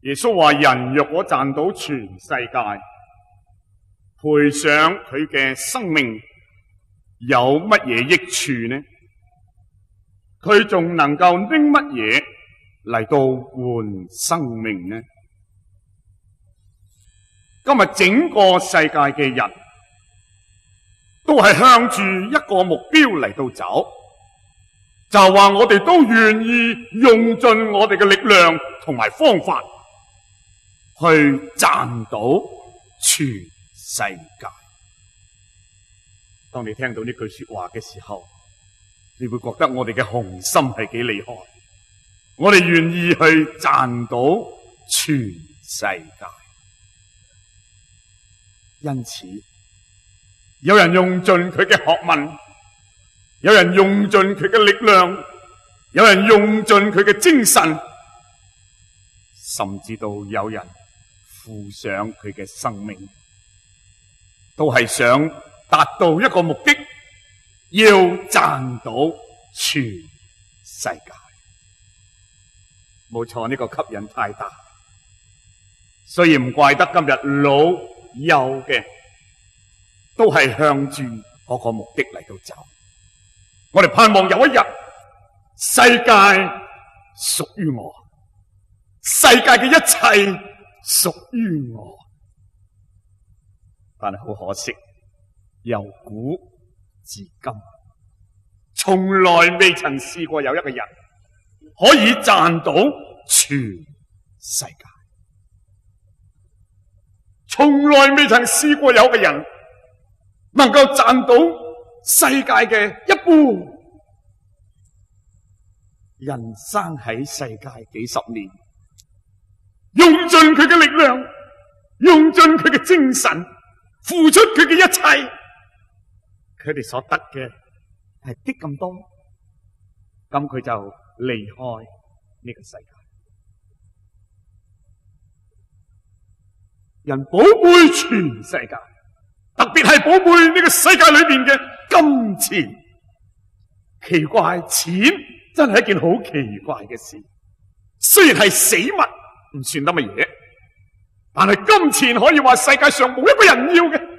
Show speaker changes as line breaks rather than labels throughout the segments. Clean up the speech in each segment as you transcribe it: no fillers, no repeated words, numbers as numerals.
耶穌話：人若果賺到全世界，賠上佢嘅生命，有乜嘢益處呢？佢仲能夠拎乜嘢嚟到換生命呢？今日整個世界嘅人都係向住一個目標嚟到走，就話我哋都願意用盡我哋嘅力量同埋方法去賺到全世界。當你聽到呢句說話嘅時候，你會覺得我哋嘅雄心係幾厲害，我哋願意去賺到全世界。因此，有人用盡佢嘅學問，有人用盡佢嘅力量，有人用盡佢嘅精神，甚至到有人付上佢嘅生命，都係想達到一個目的，要賺到全世界。冇錯，呢個吸引太大，所以唔怪得今日老幼嘅都係向住嗰個目的嚟到走。我哋盼望有一日，世界屬於我，世界嘅一切屬於我。但係好可惜，由古至今，從來未曾試過有一個人可以賺到全世界，從來未曾試過有個人能夠賺到世界嘅一半。人生喺世界幾十年，用盡佢嘅力量，用盡佢嘅精神，付出佢嘅一切，佢哋所得嘅係啲咁多，咁佢就離開呢個世界。人寶貝全世界，特別係寶貝呢個世界裏邊嘅金錢。奇怪，錢真係一件好奇怪嘅事。雖然係死物，唔算得乜嘢，但係金錢可以話世界上冇一個人要嘅。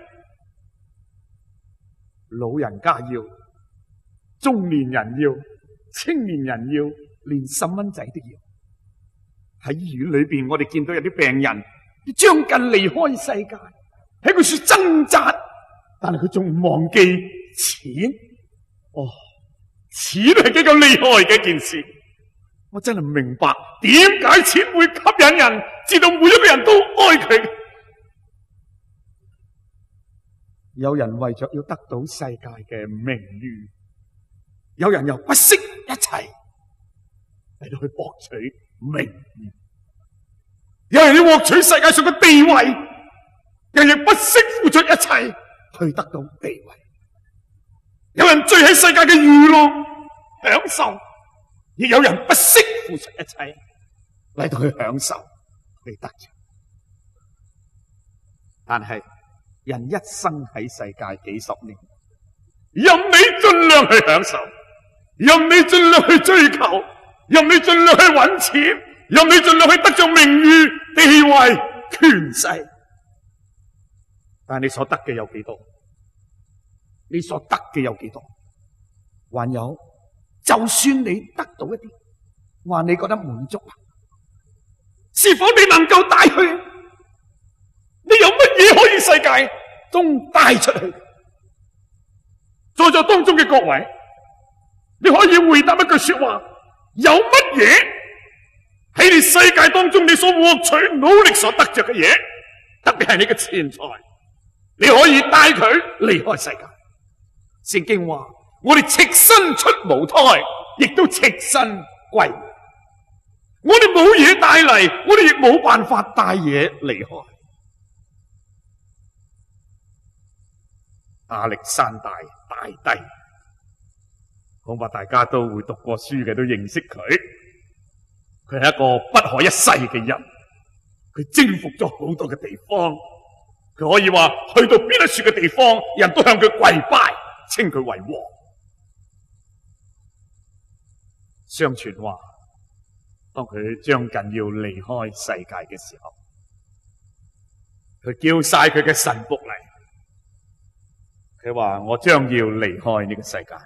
老人家要，中年人要，青年人要，連細蚊仔都要。喺醫院裏邊，我哋見到有啲病人將近離開世界，喺佢處掙扎，但係佢仲唔忘記錢。哦，錢係幾咁厲害嘅一件事。我真係唔明白點解錢會吸引人，至到每一個人都愛佢。有人為着要得到世界嘅名譽，有人又不惜一切嚟到去博取名譽。有人要獲取世界上嘅地位，人亦不惜付出一切去得到地位。有人醉喺世界嘅娛樂享受，亦有人不惜付出一切嚟到去享受去得着。但係人一生喺世界幾十年，任你盡量去享受，任你盡量去追求，任你盡量去揾錢，任你盡量去得着名譽、地位、權勢，但係你所得嘅有幾多？你所得嘅有幾多？還有，就算你得到一啲，話你覺得滿足，是否你能夠帶去？你有乜嘢可以世界中帶出去？在座當中嘅各位，你可以回答一句說話：有乜嘢喺你世界當中你所獲取努力所得着嘅嘢，特別係你嘅錢財，你可以帶佢離開世界？聖經話：我哋赤身出母胎，亦都赤身歸。我哋冇嘢帶嚟，我哋亦冇辦法帶嘢離開。亞歷山大大帝，恐怕大家都會讀過書嘅，都認識佢。佢係一個不可一世嘅人，佢征服咗好多嘅地方。佢可以話去到邊一處嘅地方，人都向佢跪拜，稱佢為王。相傳話當佢將近要離開世界嘅時候，佢叫晒佢嘅臣僕嚟，佢話：我將要離開呢個世界，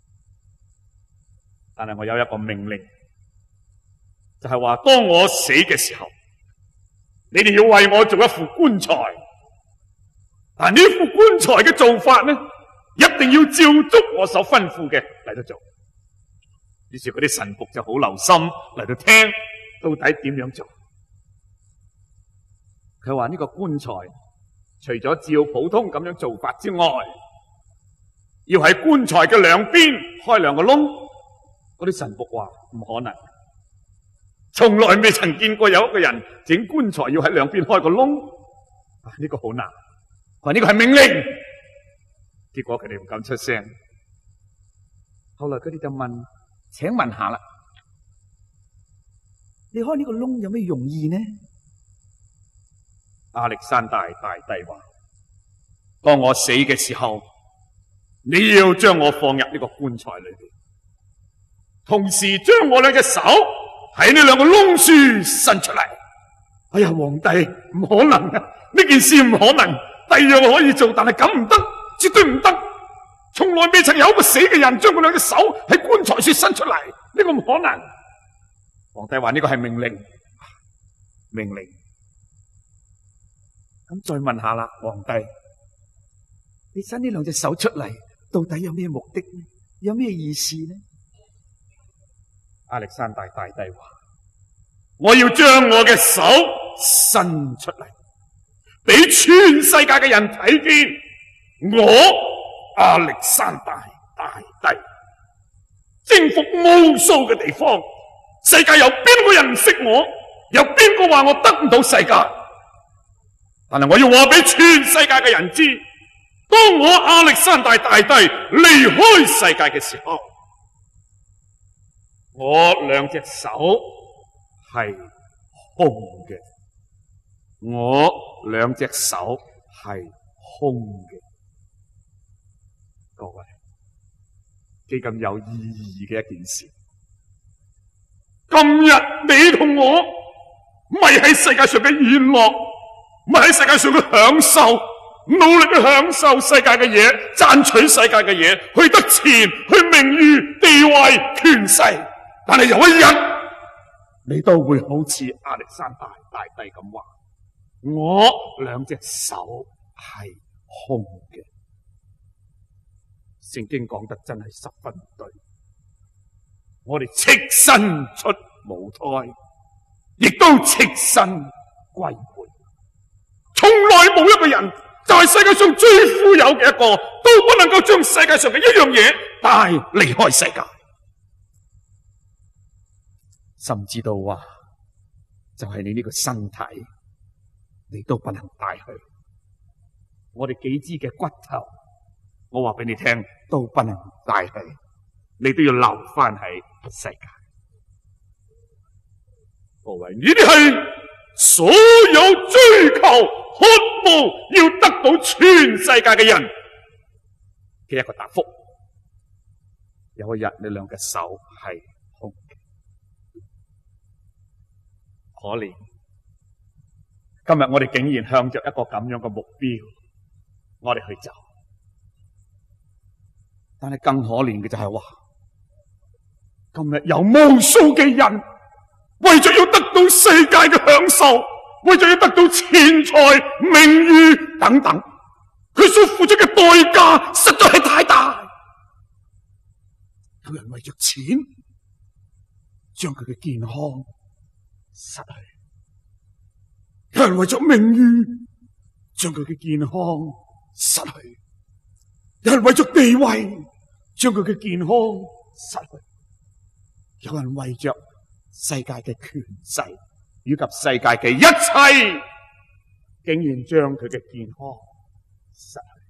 但係我有一個命令，就係話當我死嘅時候，你哋要為我做一副棺材。但呢副棺材嘅做法呢，一定要照足我所吩咐嘅嚟到做。於是嗰啲臣僕就好留心嚟到聽，到底點樣做。佢話呢個棺材除咗照普通咁樣做法之外，要喺棺材嘅兩邊開兩個窿。嗰啲臣僕話唔可能，從來未曾見過有一個人整棺材要喺兩邊開個窿。呢個好難，話呢個係命令。結果佢哋唔敢出聲。後來佢哋就問：請問下啦，你開呢個窿有咩用意呢？亞歷山大大帝話：當我死嘅時候，你要將我放入呢個棺材裏邊，同時將我兩隻手喺呢兩個窿處伸出嚟。哎呀，皇帝，唔可能啊！呢件事唔可能。第二樣可以做，但係咁唔得，絕對唔得。從來未曾有一個死嘅人將佢兩隻手喺棺材處伸出嚟，呢個唔可能。皇帝話呢個係命令，命令。咁再問下啦，皇帝，你伸呢兩隻手出嚟，到底有咩目的呢？有咩意思呢？亞歷山大大帝話：我要將我嘅手伸出嚟，俾全世界嘅人睇見我亞歷山大大帝征服無數嘅地方。世界有邊個人唔識我？有邊個話我得唔到世界？但係我要話俾全世界嘅人知，當我亞歷山大大帝離開世界嘅時候，我兩隻手係空嘅，我兩隻手係空嘅。各位，幾咁有意義嘅一件事。今日你同我唔係喺世界上嘅娛樂，唔係喺世界上嘅享受，努力去享受世界嘅嘢，賺取世界嘅嘢，去得錢，去名譽、地位、權勢。但係有一日，你都會好似亞歷山大大帝咁話：我兩隻手係空嘅。聖經講得真係十分對。我哋赤身出母胎，亦都赤身歸回。從來冇一個人就係世界上最富有嘅一個，都不能夠將世界上嘅一樣嘢帶離開世界。甚至到話，就係你呢個身體，你都不能帶去。我哋幾支嘅骨頭，我話俾你聽，都不能帶去，你都要留翻喺世界。各位，呢啲係所有追求、渴慕要得到全世界嘅人嘅一個答覆。有一日，你兩隻手係空嘅，可憐。今日我哋竟然向着一個咁樣嘅目標，我哋去走。但係更可憐嘅就係話，今日有無數嘅人為咗要得到世界嘅享受，為咗要得到錢財、名譽等等，佢所付出嘅代價實在係太大。有人為咗錢，將佢嘅健康失去；有人為咗名譽，將佢嘅健康失去；有人為咗地位，將佢嘅健康失去；有人為着世界嘅權勢以及世界嘅一切，竟然將佢嘅健康失去。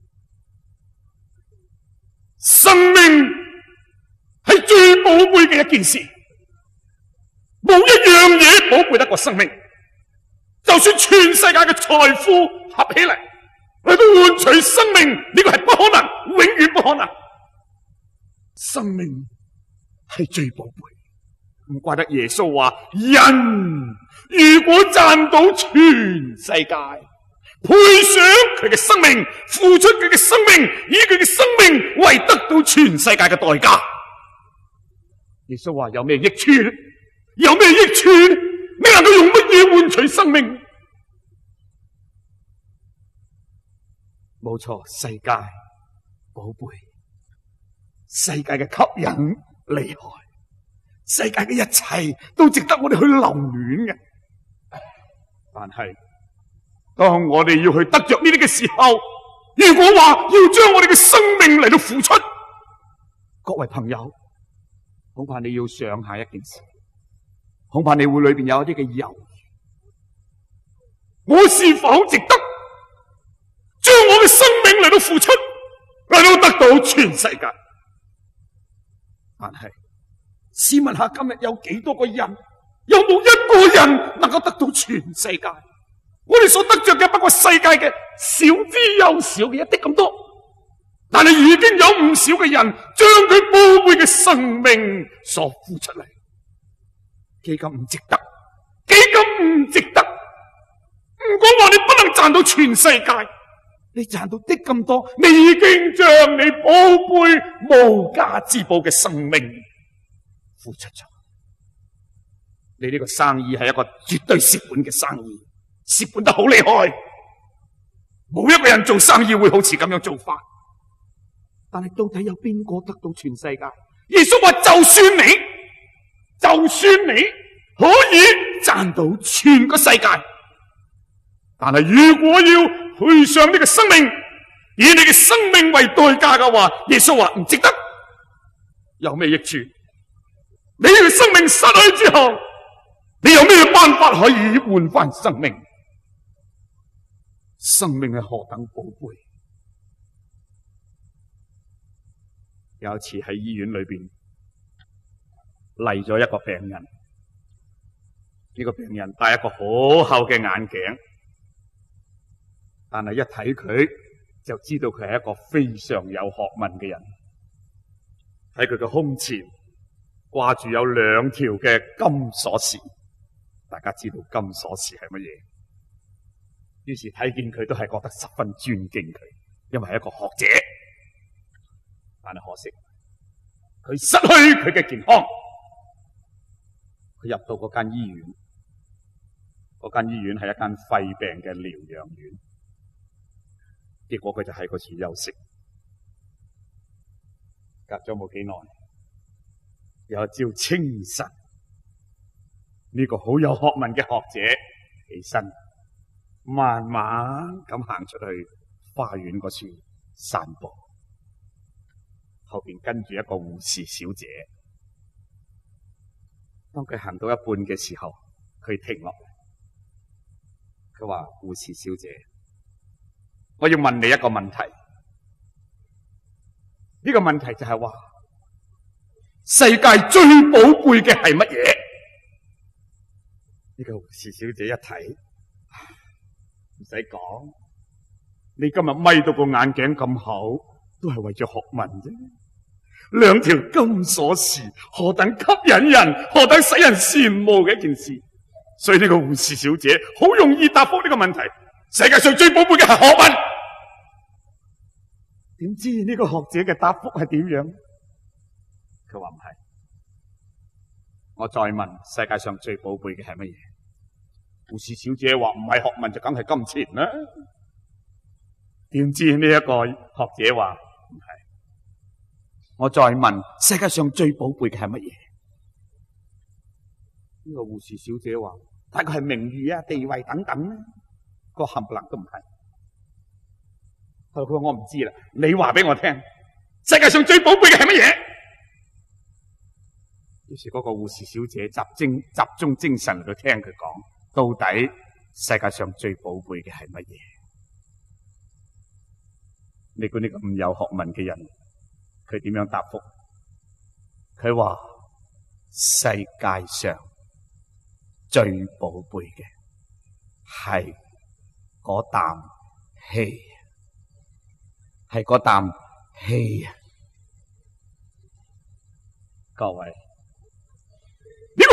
生命係最寶貝嘅一件事，冇一樣嘢寶貝得過生命。就算全世界嘅財富合起嚟，去到換取生命，呢個係不可能，永遠不可能。生命係最寶貝。 唔怪得耶穌話：人如果賺到全世界，賠上佢嘅生命，付出佢嘅生命，以佢嘅生命為得到全世界嘅代價。耶穌話：有咩益處呢？有咩益處呢？你能夠用乜嘢換取生命？冇錯，世界寶貝，世界嘅吸引厲害，世界嘅一切都值得我哋去留戀嘅。但係當我哋要去得着呢啲嘅時候，如果話要將我哋嘅生命嚟到付出，各位朋友，恐怕你要想下一件事，恐怕你會裏邊有一啲嘅猶豫，我是否值得將我嘅生命嚟到付出，嚟到得到全世界？但係試問下，今日有幾多個人，有冇一個人能夠得到全世界？我哋所得着嘅不過世界嘅少之又少嘅一啲咁多，但係已經有唔少嘅人將佢寶貝嘅生命所付出嚟，幾咁唔值得，幾咁唔值得。唔講話你不能賺到全世界，你賺到的咁多，你已經將你寶貝無價之寶嘅生命付出咗。你呢個生意係一個絕對蝕本嘅生意，蝕本得好厲害，冇一個人做生意會好似咁樣做法。但係到底有邊個得到全世界？耶穌話：就算你可以賺到全個世界，但係如果要賠上呢個生命，以你嘅生命為代價嘅話，耶穌話唔值得。有咩益處？你嘅生命失去之後，你有咩辦法可以換翻生命？生命係何等寶貝！有一次喺醫院裏邊嚟咗一個病人，呢個病人戴一個好厚嘅眼鏡，但係一睇佢就知道佢係一個非常有學問嘅人。喺佢嘅胸前掛住有2條嘅金鎖匙，大家知道金鎖匙係乜嘢？於是睇見佢都係覺得十分尊敬佢，因為係一個學者。但係可惜，佢失去佢嘅健康。佢入到嗰間醫院，嗰間醫院係一間肺病嘅療養院。結果佢就喺嗰處休息。隔咗冇幾耐，有一朝清晨，呢個好有學問嘅學者起身，慢慢咁行出去花園嗰處散步。後邊跟住一個護士小姐。當佢行到一半嘅時候，佢停落嚟，佢話：護士小姐，我要問你一個問題。呢個問題就係話，世界最寶貝嘅係乜嘢？呢個護士小姐一睇，唔使講，你今日咪到個眼鏡咁厚，都係為咗學問啫。2條金鎖匙，何等吸引人，何等使人羨慕嘅一件事。所以呢個護士小姐好容易答覆呢個問題：世界上最寶貝嘅係學問。點知呢個學者嘅答覆係點樣？佢話唔係。我再問，世界上最寶貝嘅係乜嘢？護士小姐話唔係學問就梗係金錢啦。點知呢一個學者話唔係。我再問，世界上最寶貝嘅係乜嘢？呢個護士小姐話大概係名譽啊、地位等等啦。個冚唪唥都唔係。佢話我唔知啦，你話俾我聽，世界上最寶貝嘅係乜嘢？於是嗰個護士小姐集中精神嚟到聽佢講，到底世界上最寶貝嘅係乜嘢？你估呢個咁有學問嘅人，佢點樣答覆？佢話世界上最寶貝嘅係嗰啖氣。係嗰啖氣啊！各位，呢個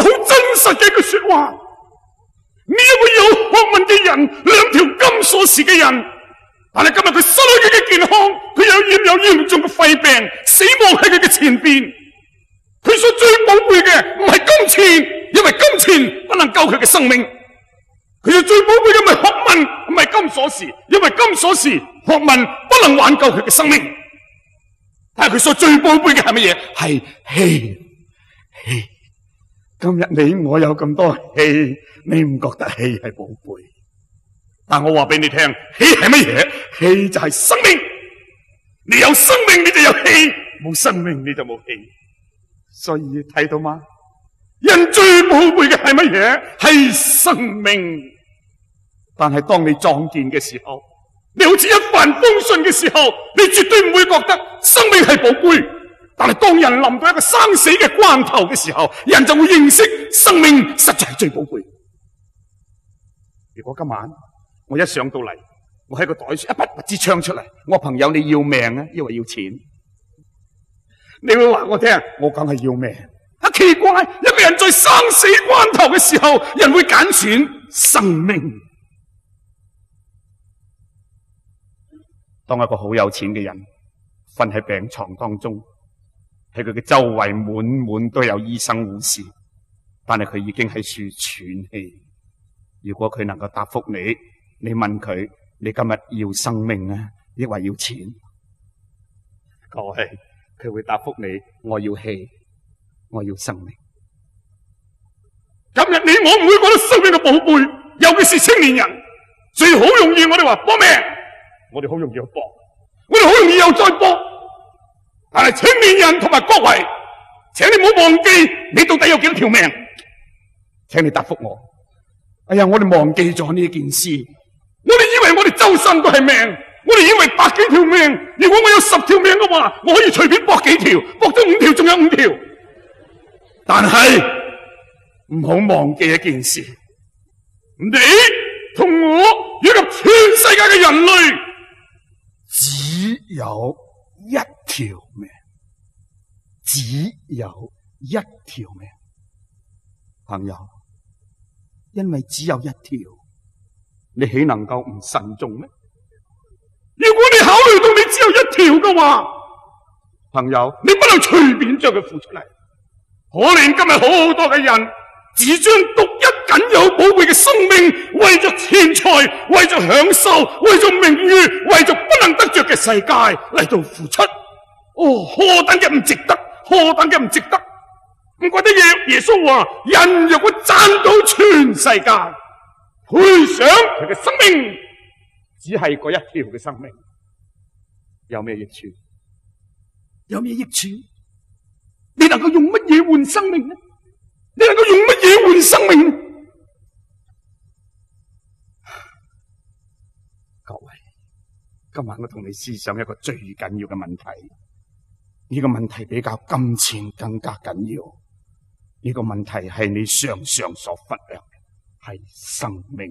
實嘅一句說話。呢一個有學問嘅人，兩條金鎖匙嘅人，但係今日佢失去佢嘅健康，佢有嚴重嘅肺病，死亡喺佢嘅前邊。佢所最寶貝嘅唔係金錢，因為金錢不能救佢嘅生命。佢所最寶貝嘅唔係學問，唔係金鎖匙，因為金鎖匙、學問不能挽救佢嘅生命。但係佢所最寶貝嘅係乜嘢？係氣。今日你我有咁多氣，你唔覺得氣係寶貝？但我話俾你聽，氣係乜嘢？氣就係生命。你有生命你就有氣，冇生命你就冇氣。所以睇到嗎？人最寶貝嘅係乜嘢？係生命。但係當你壯健嘅時候，你好似一帆風順嘅時候，你絕對唔會覺得生命係寶貝。但係當人臨到一個生死嘅關頭嘅時候，人就會認識生命實在係最寶貝。如果今晚我一上到嚟，我喺個袋處一拔支槍出嚟，我朋友你要命啊，因為要錢，你會話我聽，我梗係要命。奇怪，一個人在生死關頭嘅時候，人會揀選生命。當一個好有錢嘅人瞓喺病床當中，喺佢嘅周圍滿都有醫生護士，但係佢已經喺處喘氣。如果佢能夠答覆你，你問佢，你今日要生命啊，抑或要錢？各位，佢會答覆你，我要氣，我要生命。今日你我唔會覺得生命嘅寶貝，尤其是青年人，最好容易我哋話搏命，我哋好容易去搏，我哋好容易又再搏。但係青年人同埋各位，請你唔好忘記，你到底有幾多條命？請你答覆我。哎呀，我哋忘記咗呢件事，我哋以為我哋周身都係命，我哋以為百幾條命，如果我有10條命嘅話，我可以隨便搏幾條，搏咗5條仲有5條。但係唔好忘記一件事，你同我以及全世界嘅人類只有一條命，只有一條命。朋友，因為只有一條，你豈能夠唔慎重呢？如果你考慮到你只有一條嘅話，朋友，你不能隨便將佢付出嚟。可憐今日好多嘅人只將獨一僅有寶貝嘅生命，為咗錢財，為咗享受，為咗名譽，為咗不能得着嘅世界嚟到付出。哦，何等嘅唔值得，何等嘅唔值得！唔怪得耶穌話：人若果賺到全世界，賠上佢嘅生命，只係嗰一條嘅生命，有咩益處？有咩益處？你能夠用乜嘢換生命呢？你能夠用乜嘢換生命呢？各位，今晚我同你思想一個最緊要嘅問題。呢個問題比較金錢更加緊要。呢個問題係你常常所忽略嘅，係生命。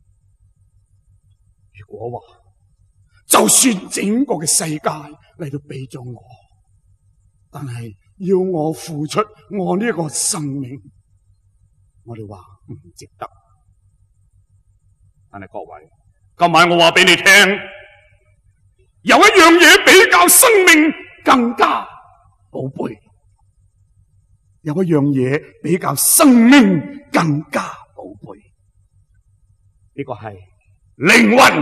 如果話就算整個嘅世界嚟到俾咗我，但係要我付出我呢個生命，我哋話唔值得。但係各位，今晚我話俾你聽，有一樣嘢比較生命更加寶貝，有一樣嘢比較生命更加寶貝，呢個係靈魂。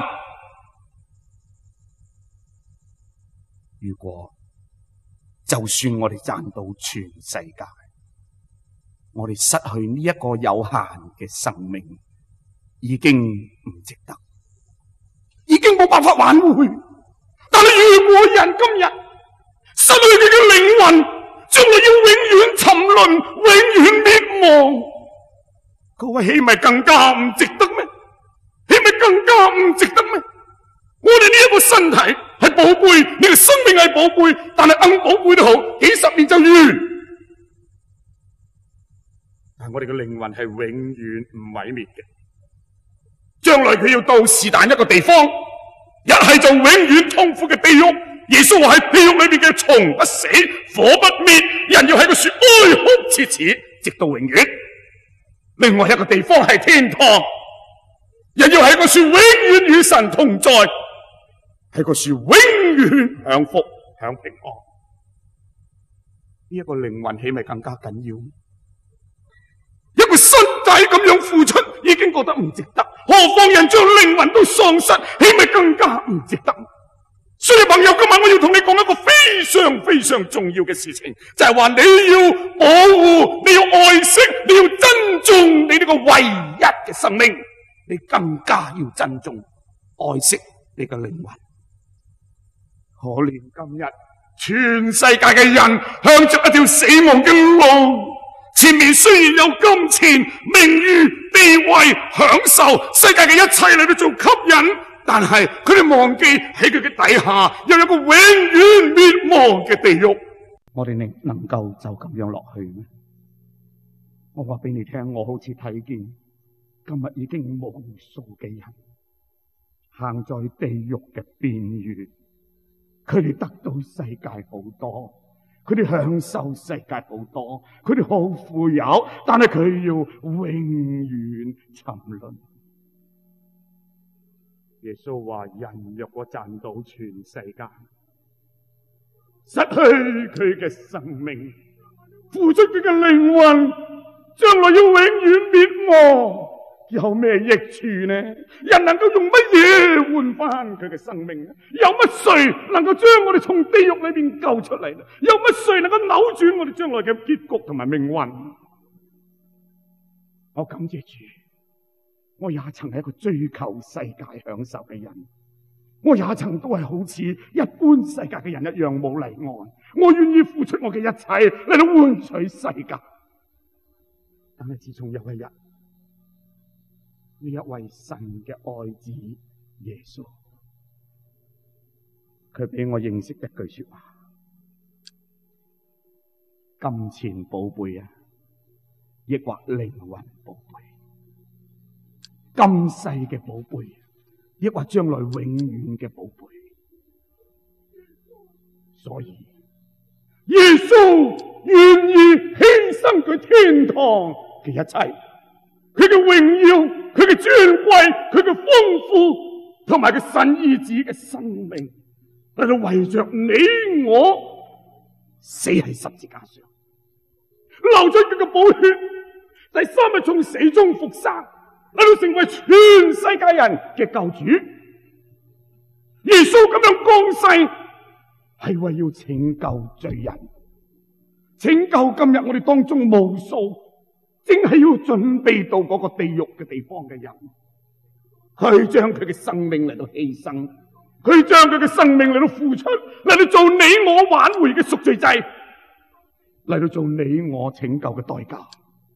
如果就算我哋賺到全世界，我哋失去呢一個有限嘅生命，已經唔值得，已經冇辦法挽回。但係如果人今日失去佢嘅靈魂，將來要永遠沉淪，永遠滅亡，各位豈唔係更加唔值得咩？豈唔係更加唔值得咩？我哋呢一個身體係寶貝，你嘅生命係寶貝，但係寶貝都好，幾十年就完。但係我哋嘅靈魂係永遠唔毀滅嘅，將來佢要到是但一個地方，一係就永遠痛苦嘅地獄。耶穌話喺地獄裏面嘅蟲不死，火不滅，人要喺個樹哀哭切齒，直到永遠。 另外一個地方係天堂。人要喺個樹永遠與神同在，喺個樹永遠享福享平安。呢一個靈魂豈咪更加緊要？一個身體咁樣付出已經覺得唔值得，何況人將靈魂都喪失，豈咪更加唔值得？所以朋友，今晚我要同你講一個非常非常重要嘅事情，就係話你要保護，你要愛惜，你要珍重你呢個唯一嘅生命，你更加要珍重愛惜你嘅靈魂。可憐今日全世界嘅人向着一條死亡嘅路，前面雖然有金錢、名譽、地位、享受，世界嘅一切嚟到做吸引，但係佢哋忘記喺佢嘅底下有一個永遠滅亡嘅地獄。我哋能夠就咁樣落去咩？我話俾你聽，我好似睇見今日已經無數嘅人行在地獄嘅邊緣，佢哋得到世界好多，佢哋享受世界好多，佢哋好富有，但係佢要永遠沉淪。耶穌話：人若果賺到全世界，失去佢嘅生命，付出佢嘅靈魂，將來要永遠滅亡，有咩益處呢？人能夠用乜嘢換翻佢嘅生命呢？有乜誰能夠將我哋從地獄裏面救出嚟呢？有乜誰能夠扭轉我哋將來嘅結局同埋命運？我感謝主，我也曾係一個追求世界享受嘅人，我也曾都係好似一般世界嘅人一樣冇離岸，我願意付出我嘅一切嚟到換取世界。但係自從有一日，呢一位神嘅愛子耶穌，佢俾我認識一句說話：金錢寶貝啊，抑或靈魂寶貝？今世嘅寶貝，抑或將來永遠嘅寶貝？所以耶穌願意犧牲佢天堂嘅一切，佢嘅榮耀，佢嘅尊貴，佢嘅豐富，同埋佢神兒子嘅生命，嚟到為着你我死喺十字架上，流出佢嘅寶血，第三日從死中復生，嚟到成為全世界人嘅救主。耶穌咁樣降世，係為要拯救罪人，拯救今日我哋當中無數正係要準備到嗰個地獄嘅地方嘅人，佢將佢嘅生命嚟到犧牲，佢將佢嘅生命嚟到付出，嚟到做你我挽回嘅贖罪祭，嚟到做你我拯救嘅代價。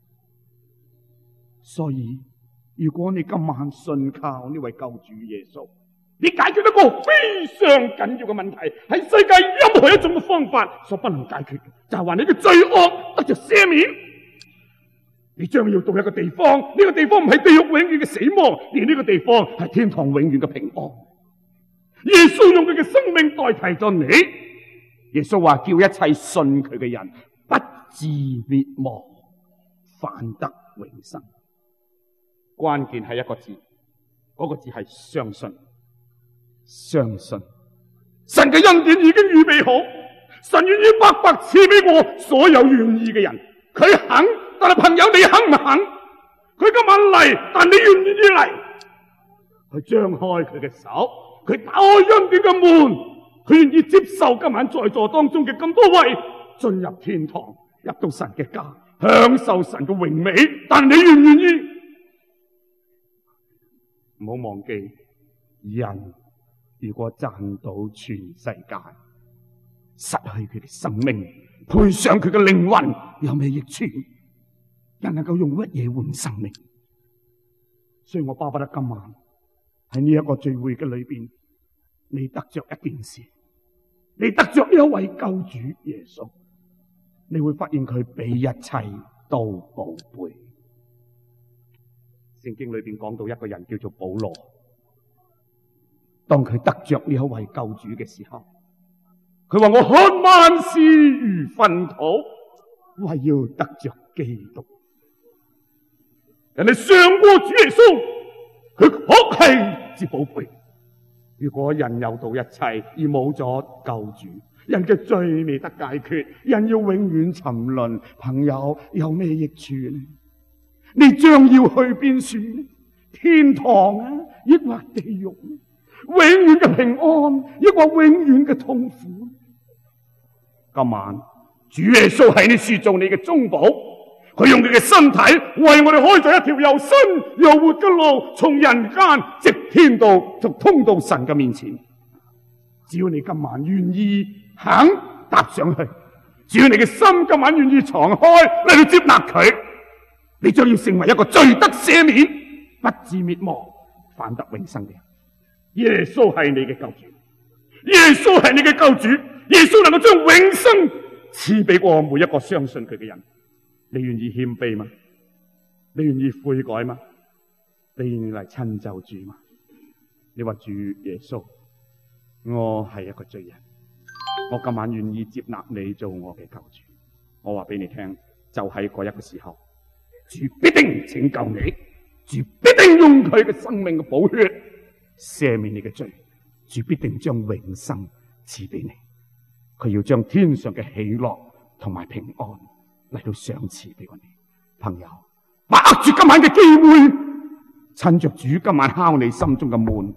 所以如果你今晚信靠呢位救主耶穌，你解決一個非常緊要嘅問題，係世界任何一種嘅方法所不能解決嘅，就係話你嘅罪惡得着赦免。你將要到一個地方，呢個地方唔係地獄永遠嘅死亡，而呢個地方係天堂永遠嘅平安。耶穌用佢嘅生命代替咗你。耶穌話叫一切信佢嘅人不至滅亡，反得永生。關鍵係一個字，嗰個字係相信。相信神嘅恩典已經預備好，神願意白白賜俾我所有願意嘅人。佢肯，但係朋友你肯唔肯？佢今晚嚟，但你願唔願意嚟？佢張開佢嘅手，佢打開恩典嘅門，佢願意接受今晚在座當中嘅咁多位進入天堂，入到神嘅家，享受神嘅榮美。但你願唔願意？唔好忘記，人如果賺到全世界，失去佢嘅生命，賠上佢嘅靈魂，有咩益處？人能夠用乜嘢換生命？所以我巴不得今晚喺呢一個聚會嘅裏邊，你得着一件事，你得着呢一位救主耶穌，你會發現佢比一切都寶貝。聖經裏邊講到一個人叫做保羅，當佢得着呢一位救主嘅時候，佢話我看萬事如糞土，為要得着基督。 人哋上過主耶穌，佢確係至寶貝。如果人有到一切而冇咗救主，人嘅罪未得解決，人要永遠沉淪，朋友有咩益處呢？你將要去邊處呢？天堂啊，抑或地獄呢？永遠嘅平安，抑或永遠嘅痛苦？今晚主耶穌喺你樹做你嘅中保，佢用佢嘅身體為我哋開咗一條又新又活嘅路，從人間直天道，就通到神嘅面前。只要你今晚願意肯踏上去，只要你嘅心今晚願意敞開嚟到接納佢，你將要成為一個罪得赦免、不至滅亡、反得永生嘅人。耶穌係你嘅救主，耶穌係你嘅救主，耶穌能夠將永生賜俾我每一個相信佢嘅人。你願意謙卑嗎？你願意悔改嗎？你願意嚟親就主嗎？你話主耶穌，我係一個罪人，我今晚願意接納你做我嘅救主。我話俾你聽，就喺嗰一個時候，主必定拯救你，主必定用佢嘅生命嘅寶血赦免你嘅罪，主必定將永生賜俾你。佢要將天上嘅喜樂同埋平安嚟到賞賜俾我哋。朋友，把握住今晚嘅機會，趁着主今晚敲你心中嘅門，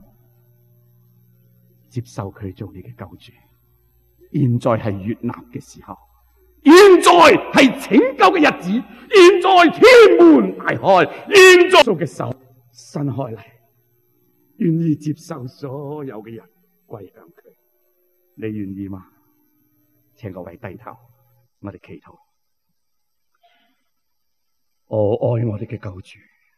接受佢做你嘅救主。現在係悅納嘅時候，現在係拯救嘅日子，現在天門大開，現在嘅手伸開嚟，願意接受所有嘅人歸向佢。你願意嗎？請各位低頭，我哋祈禱。我愛我哋嘅救主，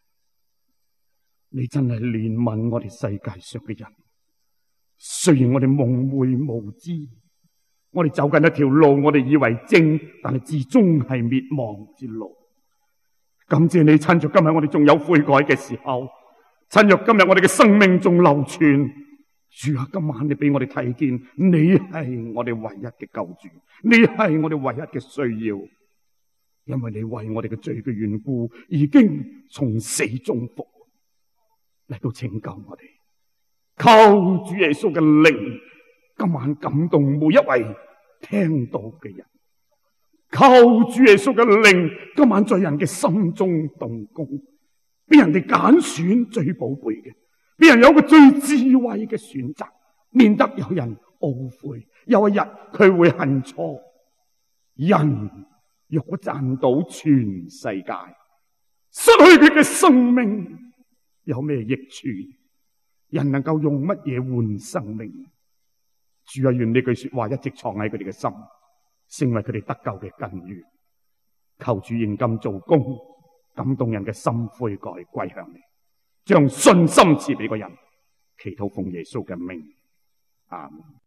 你真係憐憫我哋世界上嘅人。雖然我哋蒙昧無知，我哋走緊一條路，我哋以為正，但係至終係滅亡之路。感謝你趁着今日我哋仲有悔改嘅時候，趁着今日我哋嘅生命仲流傳，主啊，今晚你俾我哋睇見，你係我哋唯一嘅救主，你係我哋唯一嘅需要。因為你為我哋嘅罪嘅緣故，已經從死中復活嚟到拯救我哋。求主耶穌嘅靈今晚感動每一位聽到嘅人，求主耶穌嘅靈今晚在人嘅心中動工，俾人哋揀選最寶貝嘅，俾人有個最智慧嘅選擇，免得有人懊悔，有一日佢會恨錯。人若果賺到全世界，失去佢嘅生命，有咩益處？人能夠用乜嘢換生命？主啊，願呢句說話一直藏喺佢哋嘅心，成為佢哋得救嘅根源。求主現今做工，感動人嘅心悔改歸向你，將信心賜俾個人。祈禱奉耶穌嘅名，阿們。